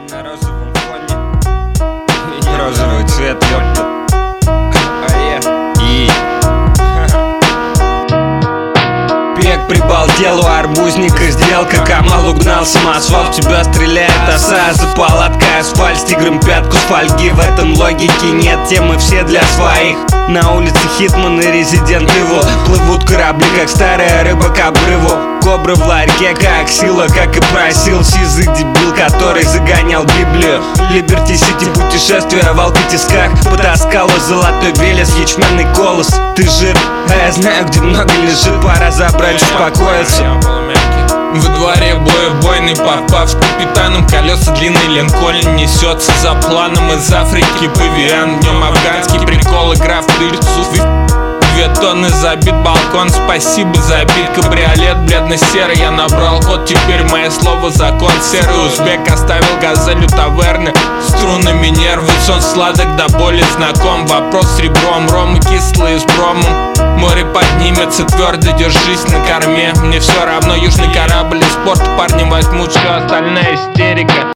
играет на розовом фоне. Розовый цвет, ёпта. Пек прибал делу арбузника, сделка, Камал угнал самосвал, в тебя стреляет оса, заполотка, асфальт с тигром пятку с фольги. В этом логики нет, темы все для своих. На улице Хитман и Резидент Evil плывут корабли, как старая рыба к обрыву. Кобра в ларьке, как сила, как и просил сизый дебил, который загонял Библию. Либерти Сити, путешествие в алкотисках, потаскала золотой велес, ячменный колос. Ты жир, а я знаю, где много лежит, пора забрать, успокоиться. Во дворе боебойный, попав с капитаном, колеса длинный, Линкольн несется за планом из Африки. Павиан, днем афганский прикол, игра в дырцу. 2 тонны забит балкон, спасибо за бит. Кабриолет бледно-серый, я набрал ход, теперь мое слово закон. Серый узбек оставил газель у таверны, струнами нервы, сон сладок до боли знаком. Вопрос с ребром, ромы кислые с бромом. Море поднимется, твердо держись на корме. Мне все равно, южный корабль и спорт, парни возьмут все, остальная истерика.